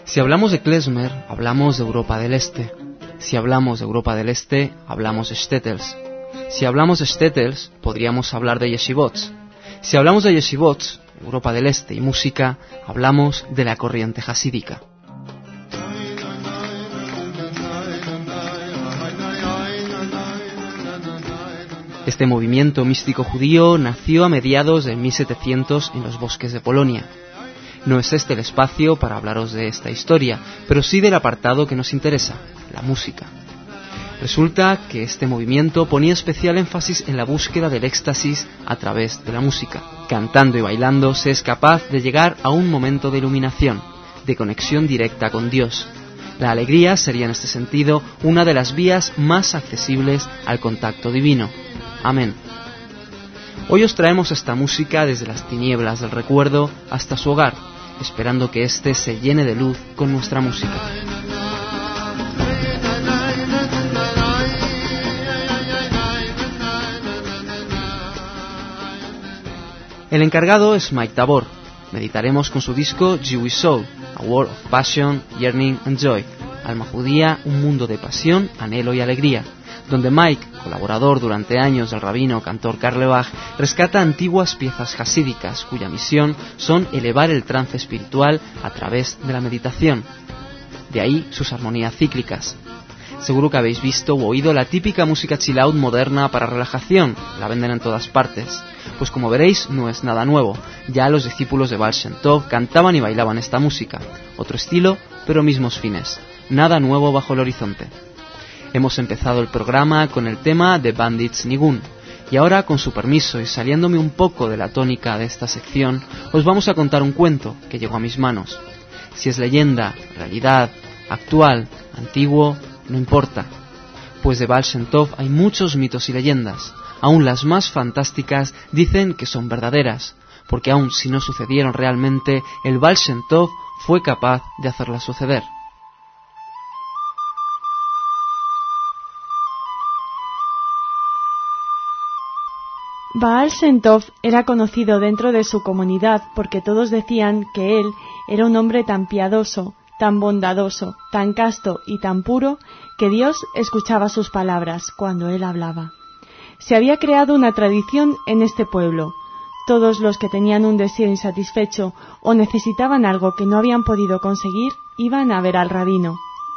Si hablamos de klezmer, hablamos de Europa del Este. Si hablamos de Europa del Este, hablamos de shtetls. Si hablamos de shtetls, podríamos hablar de yeshivots. Si hablamos de yeshivots, Europa del Este y música, hablamos de la corriente hasídica. Este movimiento místico judío nació a mediados de 1700 en los bosques de Polonia. No es este el espacio para hablaros de esta historia, pero sí del apartado que nos interesa, la música. Resulta que este movimiento ponía especial énfasis en la búsqueda del éxtasis a través de la música. Cantando y bailando se es capaz de llegar a un momento de iluminación, de conexión directa con Dios. La alegría sería en este sentido una de las vías más accesibles al contacto divino. Amén. Hoy os traemos esta música desde las tinieblas del recuerdo hasta su hogar, esperando que éste se llene de luz con nuestra música. El encargado es Mike Tabor. Meditaremos con su disco Jewish Soul, A World of Passion, Yearning and Joy, Alma judía, un mundo de pasión, anhelo y alegría, donde Mike, colaborador durante años del rabino cantor Carlebach, rescata antiguas piezas hasídicas cuya misión son elevar el trance espiritual a través de la meditación. De ahí sus armonías cíclicas. Seguro que habéis visto o oído la típica música chill out moderna para relajación, la venden en todas partes. Pues como veréis, no es nada nuevo, ya los discípulos de Baal Shem Tov cantaban y bailaban esta música. Otro estilo, pero mismos fines. Nada nuevo bajo el horizonte. Hemos empezado el programa con el tema de Bandits Nigun, y ahora, con su permiso y saliéndome un poco de la tónica de esta sección, os vamos a contar un cuento que llegó a mis manos. Si es leyenda, realidad, actual, antiguo, no importa, pues de Baal Shem Tov hay muchos mitos y leyendas. Aún las más fantásticas dicen que son verdaderas, porque aun si no sucedieron realmente, el Baal Shem Tov fue capaz de hacerlas suceder. Baal Shem Tov era conocido dentro de su comunidad porque todos decían que él era un hombre tan piadoso, tan bondadoso, tan casto y tan puro que Dios escuchaba sus palabras cuando él hablaba. Se había creado una tradición en este pueblo. Todos los que tenían un deseo insatisfecho o necesitaban algo que no habían podido conseguir iban a ver al rabino.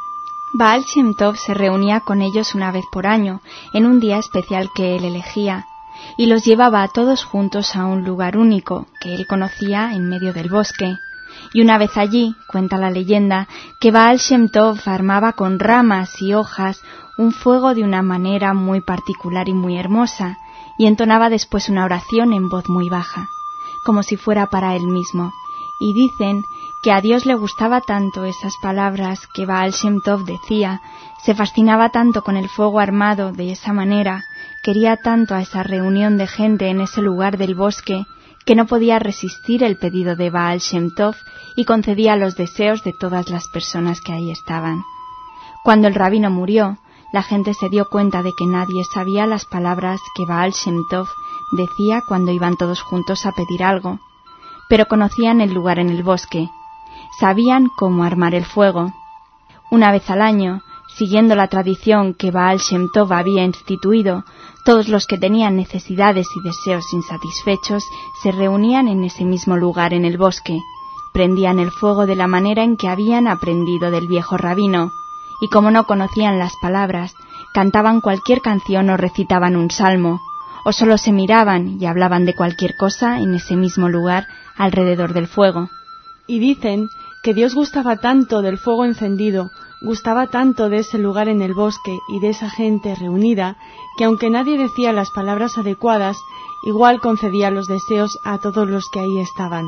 Baal Shem Tov se reunía con ellos una vez por año, en un día especial que él elegía, y los llevaba a todos juntos a un lugar único que él conocía en medio del bosque. Y una vez allí, cuenta la leyenda, que Baal Shem Tov armaba con ramas y hojas un fuego de una manera muy particular y muy hermosa, y entonaba después una oración en voz muy baja, como si fuera para él mismo. Y dicen que a Dios le gustaba tanto esas palabras que Baal Shem Tov decía, se fascinaba tanto con el fuego armado de esa manera, quería tanto a esa reunión de gente en ese lugar del bosque, que no podía resistir el pedido de Baal Shem Tov y concedía los deseos de todas las personas que ahí estaban. Cuando el rabino murió, la gente se dio cuenta de que nadie sabía las palabras que Baal Shem Tov decía cuando iban todos juntos a pedir algo, pero conocían el lugar en el bosque, sabían cómo armar el fuego. Una vez al año, siguiendo la tradición que Baal Shem Tov había instituido, todos los que tenían necesidades y deseos insatisfechos se reunían en ese mismo lugar en el bosque, prendían el fuego de la manera en que habían aprendido del viejo rabino, y como no conocían las palabras, cantaban cualquier canción o recitaban un salmo, o solo se miraban y hablaban de cualquier cosa en ese mismo lugar alrededor del fuego. Y dicen que Dios gustaba tanto del fuego encendido, gustaba tanto de ese lugar en el bosque y de esa gente reunida, que aunque nadie decía las palabras adecuadas, igual concedía los deseos a todos los que ahí estaban.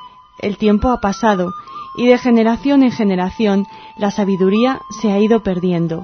El tiempo ha pasado, y de generación en generación la sabiduría se ha ido perdiendo.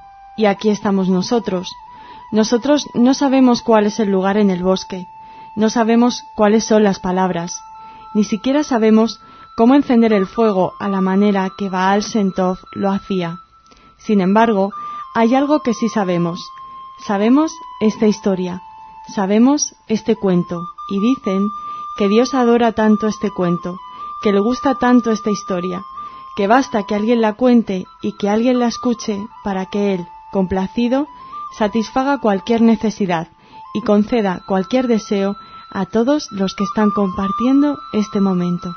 Y aquí estamos nosotros. Nosotros no sabemos cuál es el lugar en el bosque, no sabemos cuáles son las palabras, ni siquiera sabemos cómo encender el fuego a la manera que Baal Shem Tov lo hacía. Sin embargo, hay algo que sí sabemos. Sabemos esta historia, sabemos este cuento, y dicen que Dios adora tanto este cuento, que le gusta tanto esta historia, que basta que alguien la cuente y que alguien la escuche para que él, complacido, satisfaga cualquier necesidad y conceda cualquier deseo a todos los que están compartiendo este momento.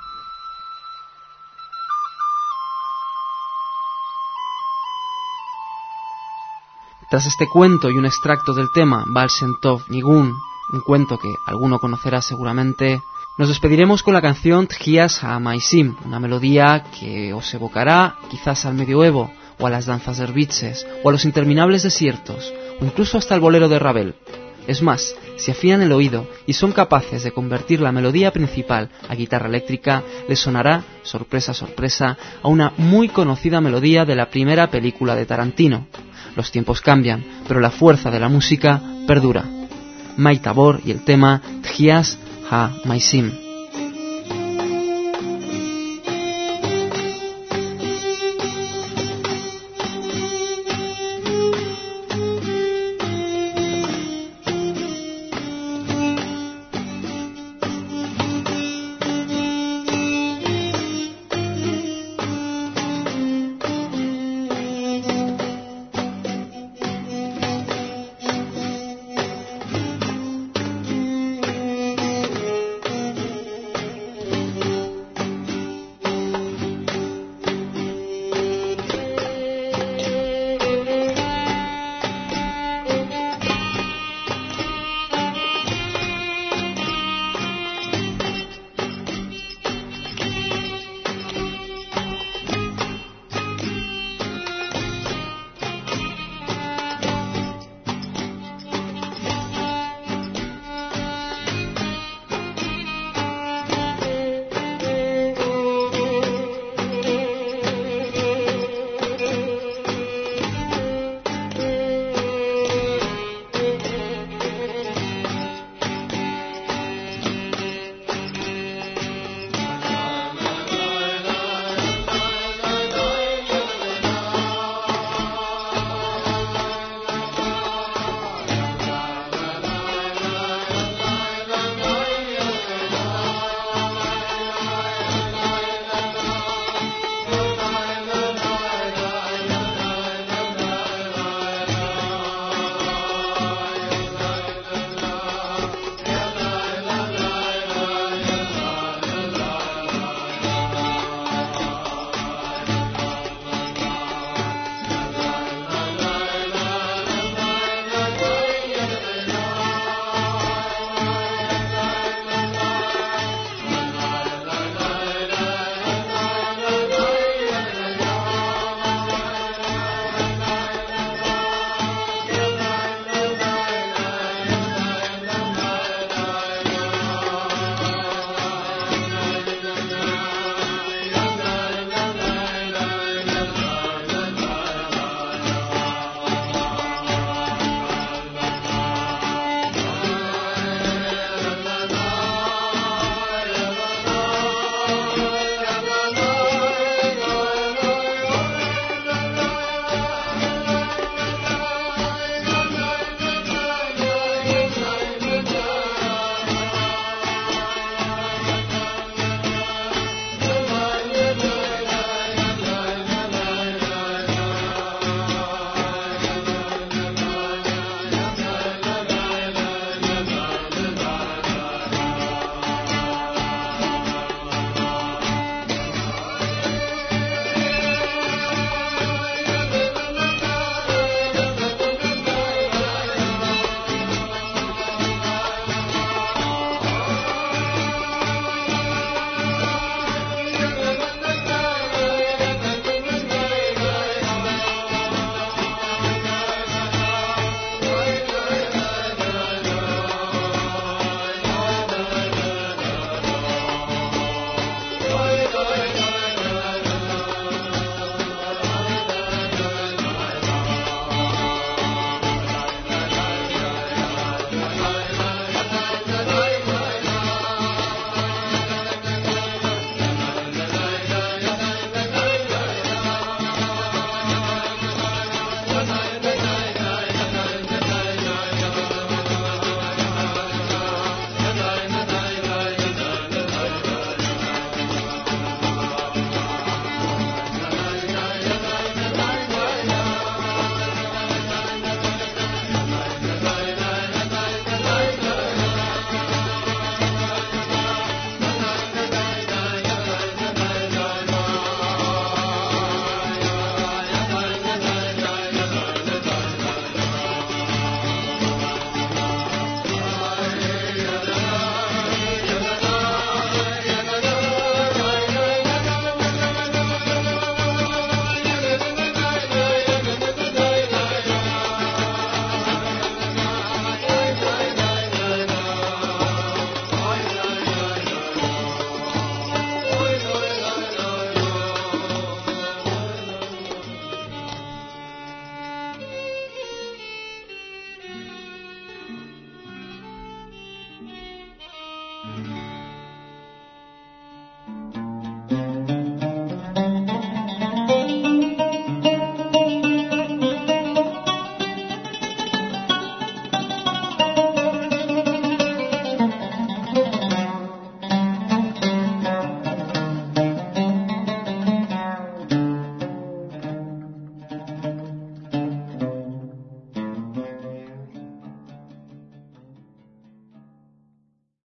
Tras este cuento y un extracto del tema Baal Shem Tov Nigun, un cuento que alguno conocerá seguramente, nos despediremos con la canción Tchias HaMaisim, una melodía que os evocará quizás al medioevo, o a las danzas derviches, o a los interminables desiertos, o incluso hasta el bolero de Ravel. Es más, si afinan el oído y son capaces de convertir la melodía principal a guitarra eléctrica, les sonará, sorpresa, sorpresa, a una muy conocida melodía de la primera película de Tarantino. Los tiempos cambian, pero la fuerza de la música perdura. Mike Tabor y el tema Tchias HaMaisim.